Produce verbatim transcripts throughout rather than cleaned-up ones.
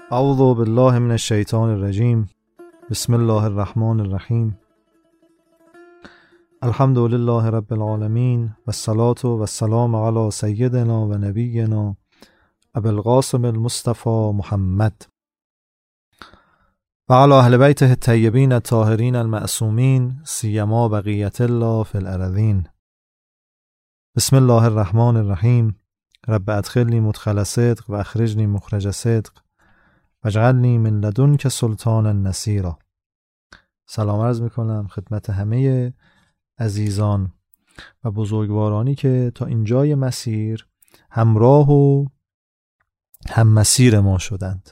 اعوذ بالله من الشیطان الرجیم. بسم الله الرحمن الرحیم. الحمد لله رب العالمین و الصلاة و السلام علی سیدنا و نبینا ابی القاسم المصطفى محمد و علی اهل بیته الطیبین الطاهرین المعصومین سیما بقیت الله فی الارضین. بسم الله الرحمن الرحیم. رب ادخلنی مدخل صدق و اخرجنی مخرج صدق واجعلنی من لدنک سلطانا نصیرا. سلام عرض میکنم خدمت همه عزیزان و بزرگوارانی که تا اینجای مسیر همراه و هم مسیر ما شدند.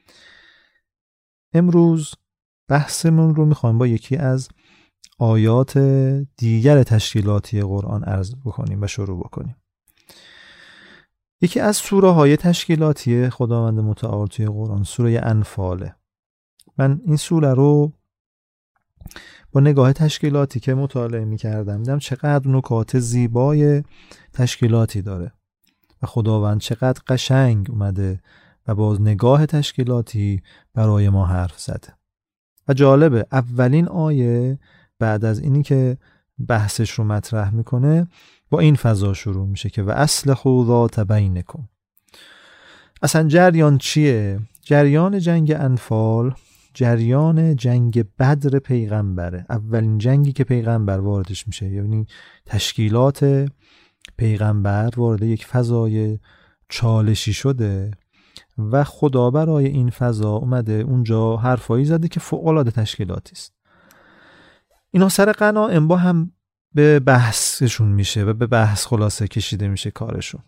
امروز بحثمون رو میخوایم با یکی از آیات دیگر تشکیلاتی قرآن عرض بکنیم و شروع بکنیم. یکی از سوره های تشکیلاتی خداوند متعال توی قرآن سوره انفاله. من این سوره رو با نگاه تشکیلاتی که مطالعه می‌کردم دیدم چقدر نکات زیبای تشکیلاتی داره و خداوند چقدر قشنگ اومده و با نگاه تشکیلاتی برای ما حرف زده. و جالبه اولین آیه بعد از اینی که بحثش رو مطرح میکنه با این فضا شروع میشه که و اصلحوا ذات بینکم. اصلا جریان چیه؟ جریان جنگ انفال جریان جنگ بدر پیغمبره. اولین جنگی که پیغمبر واردش میشه، یعنی تشکیلات پیغمبر وارد یک فضای چالشی شده و خدا برای این فضا اومده اونجا حرفایی زده که فوق‌العاده تشکیلاتی است. اینا سر غنائم با هم به بحثشون میشه و به بحث خلاصه کشیده میشه کارشون.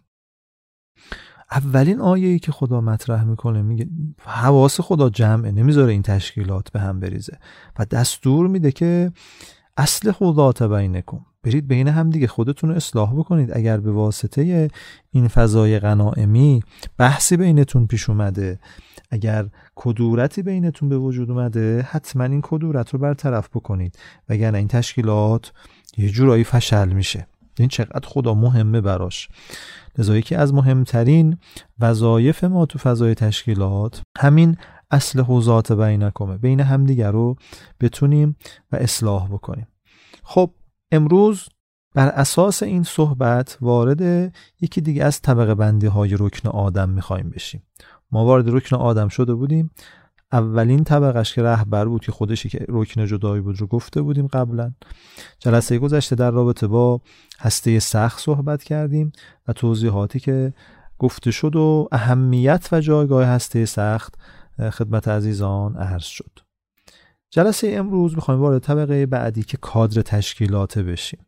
اولین آیه‌ای که خدا مطرح میکنه میگه حواس خدا جمعه، نمیذاره این تشکیلات به هم بریزه و دستور میده که اصلحوا ذات بینکم، برید بین هم دیگه خودتون رو اصلاح بکنید. اگر به واسطه این فضای غنائمی بحثی بینتون پیش اومده، اگر کدورتی بینتون به وجود اومده، حتما این کدورت رو برطرف بکنید وگرنه این تشکیلات یه جورایی فشل میشه. این چقدر خدا مهمه براش. لذا یکی از مهمترین وظایف ما تو فضای تشکیلات همین اصلحوا ذات بینکم، بین همدیگر رو بتونیم و اصلاح بکنیم. خب امروز بر اساس این صحبت وارد یکی دیگه از طبقه بندی های رکن آدم میخوایم بشیم. ما وارد رکن آدم شده بودیم. اولین طبقهش که رهبر بود که خودشی که رکن جدایی بود رو گفته بودیم قبلا. جلسه گذشته در رابطه با هسته سخت صحبت کردیم و توضیحاتی که گفته شد و اهمیت و جایگاه هسته سخت خدمت عزیزان عرض شد. جلسه امروز میخوایم وارد طبقه بعدی که کادر تشکیلات بشیم.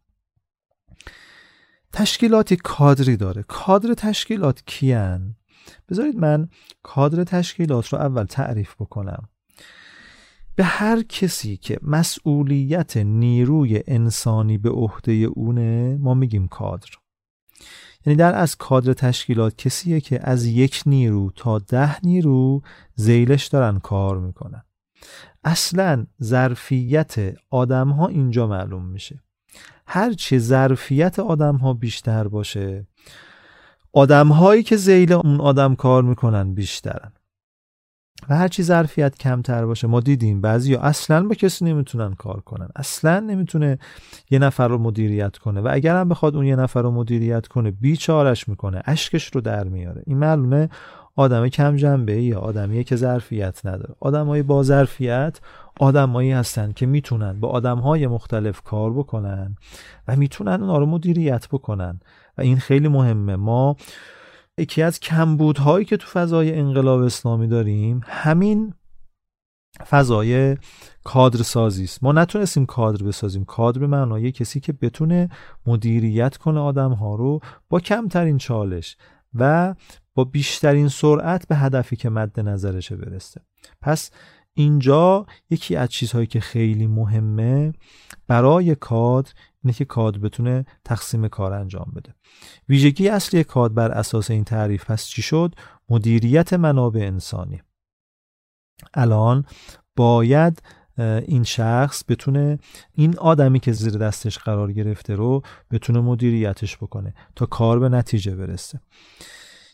تشکیلاتی کادری داره. کادر تشکیلات کیان؟ بذارید من کادر تشکیلات رو اول تعریف بکنم. به هر کسی که مسئولیت نیروی انسانی به عهده اونه ما میگیم کادر. یعنی در از کادر تشکیلات کسیه که از یک نیرو تا ده نیرو ذیلش دارن کار میکنن. اصلا ظرفیت آدم ها اینجا معلوم میشه. هرچی ظرفیت آدم ها بیشتر باشه، آدم هایی که ذیل اون آدم کار میکنن بیشترن و هرچی ظرفیت کمتر باشه. ما دیدیم بعضی ها اصلا با کسی نمیتونن کار کنن، اصلا نمیتونه یه نفر رو مدیریت کنه و اگر هم بخواد اون یه نفر رو مدیریت کنه بیچارش میکنه، اشکش رو در میاره. این معلومه آدم کم جنبه‌ای یا آدمیه که ظرفیت نداره. آدمای با ظرفیت آدمایی هستن که میتونن با آدمهای مختلف کار بکنن و میتونن اونا رو مدیریت بکنن و این خیلی مهمه. ما یکی از کمبودهایی که تو فضای انقلاب اسلامی داریم همین فضای کادر سازی است. ما نتونستیم کادر بسازیم. کادر به معنای کسی که بتونه مدیریت کنه آدم‌ها رو با کمترین چالش و با بیشترین سرعت به هدفی که مد نظرشه برسه. پس اینجا یکی از چیزهایی که خیلی مهمه برای کادر اینه که کادر بتونه تقسیم کار انجام بده. ویژگی اصلی کادر بر اساس این تعریف پس چی شد؟ مدیریت منابع انسانی. الان باید این شخص بتونه این آدمی که زیر دستش قرار گرفته رو بتونه مدیریتش بکنه تا کار به نتیجه برسه.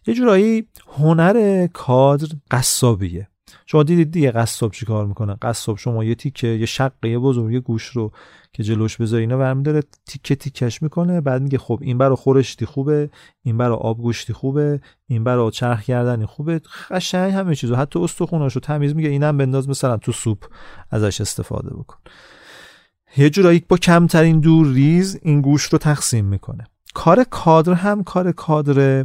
یه جورایی هنر کادر قصابیه. شما دیدید دیگه قصاب چی کار میکنه؟ قصاب شما یه تیکه یه شقه بزرگ گوش رو که جلوش بذاری اینا برمی داره تیکه تیکش میکنه، بعد میگه خب این برای خورشتی خوبه، این برای آب گوشتی خوبه، این برای چرخ کردنی خوبه، قشنگ همه چیزو حتی استخوناشو تمیز میگه اینم بنداز مثلا تو سوپ ازش استفاده بکن. یه جورایی با کمترین دور ریز این گوش رو تقسیم میکنه. کار کادر هم کار کادر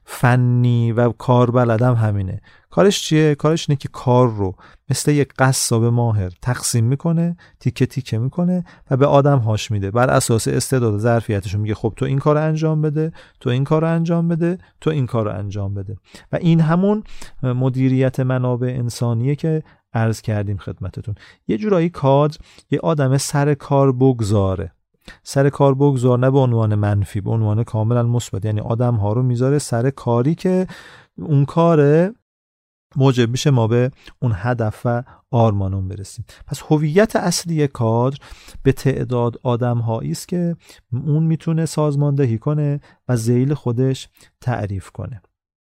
فنی و کاربلدم همینه. کارش چیه؟ کارش اینه که کار رو مثل یک قصاب ماهر تقسیم میکنه، تیکه تیکه میکنه و به آدم هاش میده. بر اساس استعداد و ظرفیتشون میگه خب تو این کار رو انجام بده، تو این کار رو انجام بده، تو این کار رو انجام بده. و این همون مدیریت منابع انسانیه که عرض کردیم خدمتتون. یه جورایی کادر یه آدم سر کار بگذاره. سر کار بگذار نه به عنوان منفی، به عنوان کاملا مثبت. یعنی آدم ها رو میذاره سر کاری که اون کاره موجب میشه ما به اون هدف و آرمانون برسیم. پس هویت اصلی کادر به تعداد آدم هایی است که اون میتونه سازماندهی کنه و ذیل خودش تعریف کنه.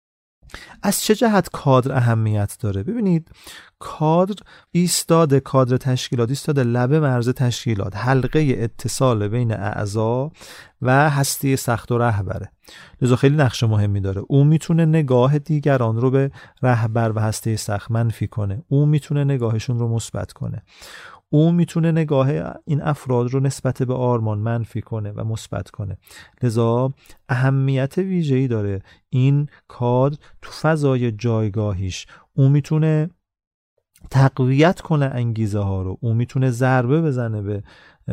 از چه جهت کادر اهمیت داره؟ ببینید کادر ایستاده، کادر تشکیلات ایستاده لبه مرز تشکیلات، حلقه اتصال بین اعضا و هسته سخت و رهبره. لذا خیلی نقش مهمی داره. او میتونه نگاه دیگران رو به رهبر و هسته سخت منفی کنه، او میتونه نگاهشون رو مثبت کنه، او میتونه نگاه این افراد رو نسبت به آرمان منفی کنه و مثبت کنه. لذا اهمیت ویژه‌ای داره این کادر تو فضای جایگاهیش. او میتونه تقویت کنه انگیزه ها رو، او میتونه ضربه بزنه به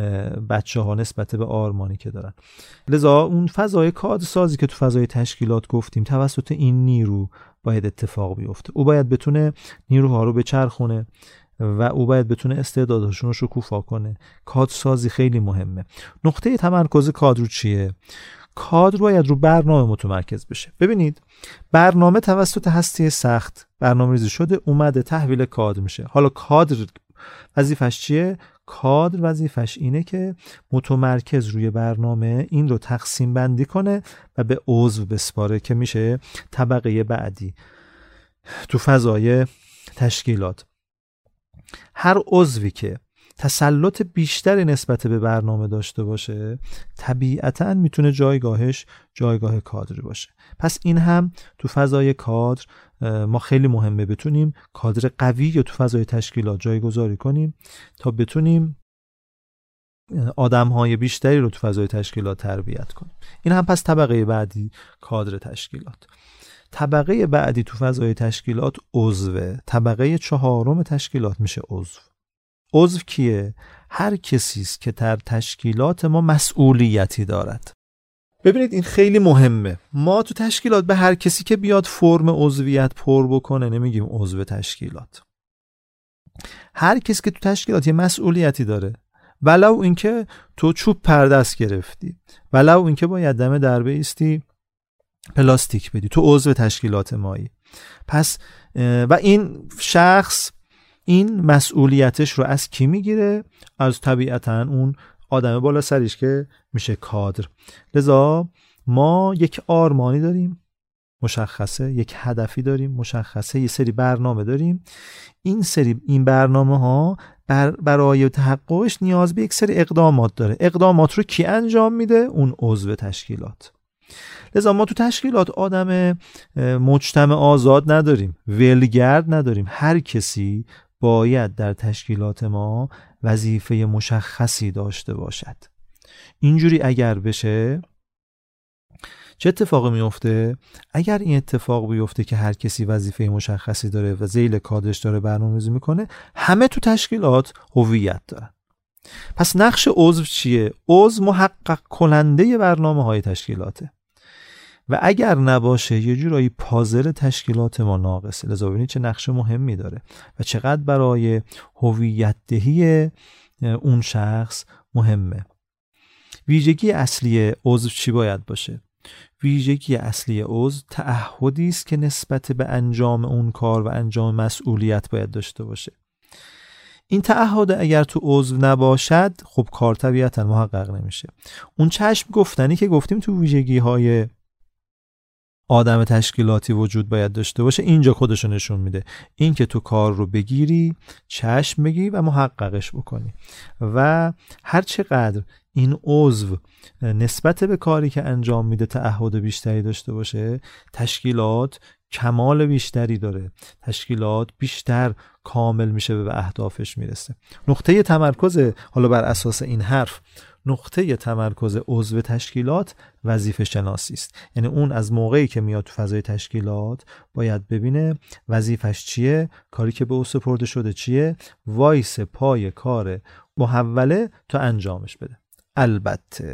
بچه ها نسبت به آرمانی که دارن. لذا اون فضای کادر سازی که تو فضای تشکیلات گفتیم توسط این نیرو باید اتفاق بیفته. او باید بتونه نیروها رو بچرخونه و او باید بتونه استعدادشون رو شکوفا کنه. کادر سازی خیلی مهمه. نقطه تمرکز کادر چیه؟ کادر باید رو برنامه متمرکز بشه. ببینید برنامه توسط هسته سخت برنامه ریزی شده، اومده تحویل کادر میشه. حالا کادر وظیفش چیه؟ کادر وظیفش اینه که متمرکز روی برنامه این رو تقسیم بندی کنه و به عضو بسپاره که میشه طبقه بعدی تو فضای تشکیلات. هر عضوی که تسلط بیشتری نسبت به برنامه داشته باشه طبیعتاً میتونه جایگاهش جایگاه کادری باشه. پس این هم تو فضای کادر ما خیلی مهمه بتونیم کادر قوی رو تو فضای تشکیلات جایگذاری کنیم تا بتونیم آدم‌های بیشتری رو تو فضای تشکیلات تربیت کنیم. این هم پس طبقه بعدی کادر تشکیلات. طبقه بعدی تو فضای تشکیلات عضوه. طبقه چهارم تشکیلات میشه عضو. عضو کیه؟ هر کسی است که در تشکیلات ما مسئولیتی دارد. ببینید این خیلی مهمه. ما تو تشکیلات به هر کسی که بیاد فرم عضویت پر بکنه نمیگیم عضو تشکیلات. هر کسی که تو تشکیلات یه مسئولیتی داره، ولو اینکه تو چوب پردست گرفتی، ولو اینکه باید دم در بایستی پلاستیک بدی، تو عضو تشکیلات مایی. پس و این شخص این مسئولیتش رو از کی میگیره؟ از طبیعتاً اون آدم بالا سریش که میشه کادر. لذا ما یک آرمانی داریم مشخصه، یک هدفی داریم مشخصه، یه سری برنامه داریم. این سری این برنامه ها بر برای تحققش نیاز به یک سری اقدامات داره. اقدامات رو کی انجام میده؟ اون عضو تشکیلات. لذا ما تو تشکیلات آدم مجتمع آزاد نداریم، ولگرد نداریم. هر کسی باید در تشکیلات ما وظیفه مشخصی داشته باشد. اینجوری اگر بشه چه اتفاقی میفته؟ اگر این اتفاق بیفته که هر کسی وظیفه مشخصی داره و ذیل کادرش داره برنامه‌ریزی میکنه، همه تو تشکیلات هویت دارن. پس نقش عضو چیه؟ عضو محقق کننده برنامه‌های تشکیلاته و اگر نباشه یه جورایی پازل تشکیلات ما ناقصه. لذا ببینید چه نقش مهمی داره و چقدر برای هویت دهی اون شخص مهمه. ویژگی اصلی عضو چی باید باشه؟ ویژگی اصلی عضو تعهدی است که نسبت به انجام اون کار و انجام مسئولیت باید داشته باشه. این تعهد اگر تو عضو نباشد خب کار طبیعتا محقق نمیشه. اون چشم گفتنی که گفتیم تو ویژگی های آدم تشکیلاتی وجود باید داشته باشه، اینجا خودشو نشون میده. این که تو کار رو بگیری، چشم بگیری و محققش بکنی و هر چقدر این عضو نسبت به کاری که انجام میده تعهد بیشتری داشته باشه، تشکیلات کمال بیشتری داره، تشکیلات بیشتر کامل میشه و به اهدافش میرسه. نقطه تمرکز، حالا بر اساس این حرف، نقطه تمرکز عضو تشکیلات وظیفه شناسی است. یعنی اون از موقعی که میاد تو فضای تشکیلات باید ببینه وظیفش چیه، کاری که به او سپرده شده چیه، وایس پای کار محوله تا انجامش بده. البته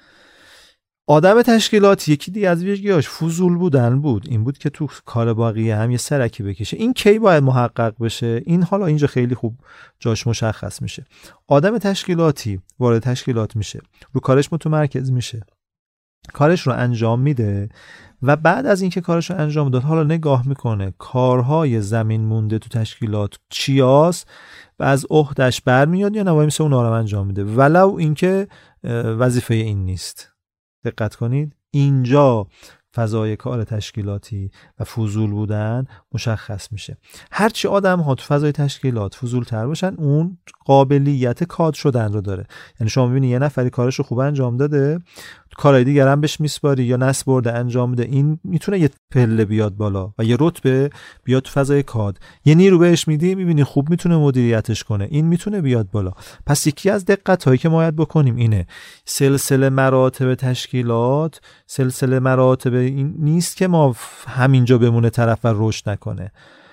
آدم تشکیلات یکی دیگه از ویژگی‌هاش فضول بودن بود. این بود که تو کار باقیه هم یه سرکی بکشه. این کی باید محقق بشه؟ این حالا اینجا خیلی خوب جاش مشخص میشه. آدم تشکیلاتی وارد تشکیلات میشه، رو کارش متمرکز میشه، کارش رو انجام میده و بعد از اینکه کارش رو انجام داد حالا نگاه میکنه کارهای زمین مونده تو تشکیلات چیاست و از عهده‌اش برمیاد یا نوای مثل اونها رو انجام میده، ولو اینکه وظیفه این نیست. دقت کنید، اینجا فضای کار تشکیلاتی و فضول بودن مشخص میشه. هرچی آدم ها تو فضای تشکیلات فضول تر باشن، اون قابلیت کادر شدن رو داره. یعنی شما میبینی یه نفری کارش رو خوب انجام داده، کارهای دیگر هم بهش میسپاری یا نصب برده انجام میده، این میتونه یه پله بیاد بالا و یه رتبه بیاد تو فضای کاد. یه نیرو بهش میدی، میبینی خوب میتونه مدیریتش کنه، این میتونه بیاد بالا. پس یکی از دقت هایی که ما باید بکنیم اینه سلسله مراتب تشکیلات، سلسله مراتب این نیست که ما همینجا بمونه طرف و رشد نکنه.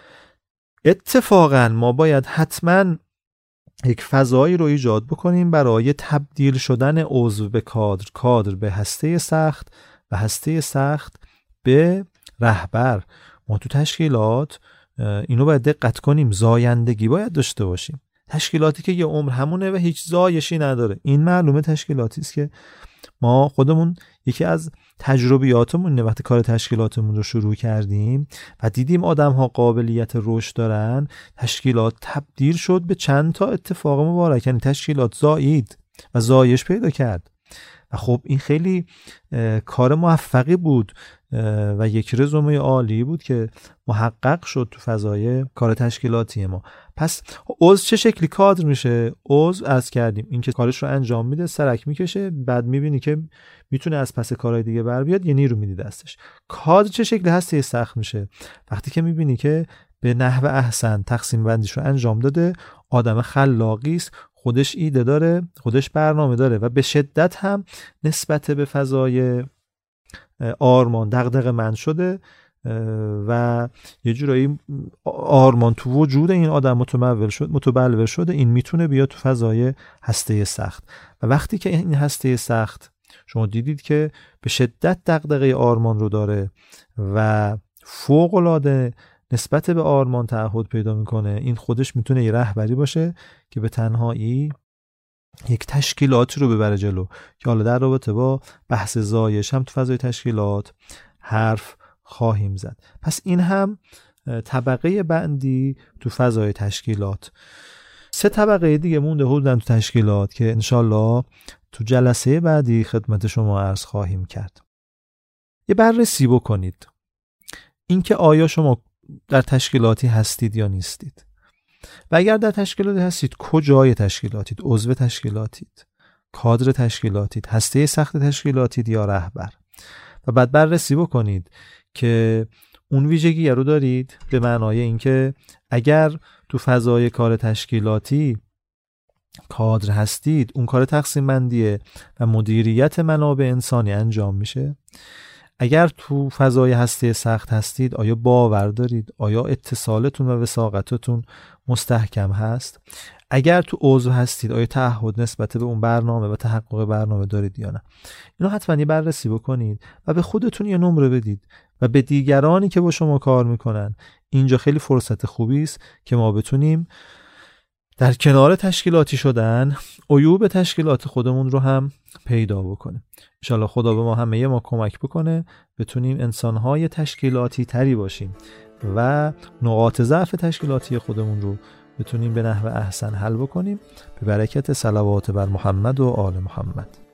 اتفاقا ما باید حتما یک فضایی رو ایجاد بکنیم برای تبدیل شدن عضو به کادر، کادر به هسته سخت و هسته سخت به رهبر. ما تو تشکیلات اینو باید دقت کنیم، زایندگی باید داشته باشیم. تشکیلاتی که یه عمر همونه و هیچ زایشی نداره، این معلومه تشکیلاتی است که ما خودمون یکی از تجربیاتمون نه وقتی کار تشکیلاتمون رو شروع کردیم و دیدیم آدم ها قابلیت رشد دارن، تشکیلات تبدیل شد به چند تا اتفاق مبارک. یعنی تشکیلات زایید و زایش پیدا کرد و خب این خیلی کار موفقی بود و یک رزومه عالی بود که محقق شد تو فضای کار تشکیلاتی ما. پس عضو چه شکلی کادر میشه؟ عضو عرض کردیم این که کارش رو انجام میده، سرک میکشه، بعد میبینی که میتونه از پس کارهای دیگه بر بیاد، یه نیرو میدی دستش. کادر چه شکلی هسته سخت میشه؟ وقتی که میبینی که به نحو احسن تقسیم بندیش رو انجام داده، آدم خلاقی است، خودش ایده داره، خودش برنامه داره و به شدت هم نسبت به فضای آرمان دغدغه مند شده و یه جورایی آرمان تو وجود این آدم متمول شد، متبلور شده. این میتونه بیاد تو فضای هسته سخت و وقتی که این هسته سخت شما دیدید که به شدت دغدغه آرمان رو داره و فوق العاده نسبت به آرمان تعهد پیدا میکنه، این خودش میتونه یه رهبری باشه که به تنهایی یک تشکیلاتی رو ببره جلو که حالا در رابطه با بحث زایش هم تو فضای تشکیلات حرف خواهیم زد. پس این هم طبقه بندی تو فضای تشکیلات. سه طبقه دیگه مونده حدوداً تو تشکیلات که انشالله تو جلسه بعدی خدمت شما عرض خواهیم کرد. یه بررسی بکنید اینکه آیا شما در تشکیلاتی هستید یا نیستید و اگر در تشکیلاتی هستید کجای تشکیلاتید؟ عضو تشکیلاتید، کادر تشکیلاتید، هسته سخت تشکیلاتید یا رهبر؟ و بعد بررسی بکنید که اون ویژگی رو دارید، به معنای اینکه اگر تو فضای کار تشکیلاتی کادر هستید، اون کار تقسیم بندیه و مدیریت منابع انسانی انجام میشه. اگر تو فضای هسته سخت هستید، آیا باور دارید؟ آیا اتصالتون و وثاقتتون مستحکم هست؟ اگر تو عضو هستید، آیا تعهد نسبت به اون برنامه و تحقق برنامه دارید یا نه؟ اینو حتما یه بررسی بکنید و به خودتون یه نمره بدید و به دیگرانی که با شما کار میکنن. اینجا خیلی فرصت خوبی است که ما بتونیم در کنار تشکیلاتی شدن عیوب تشکیلات خودمون رو هم پیدا بکنیم. انشالله خدا به ما همه ما کمک بکنه بتونیم انسانهای تشکیلاتی تری باشیم و نقاط ضعف تشکیلاتی خودمون رو بتونیم به نحو احسن حل بکنیم. به برکت صلوات بر محمد و آل محمد.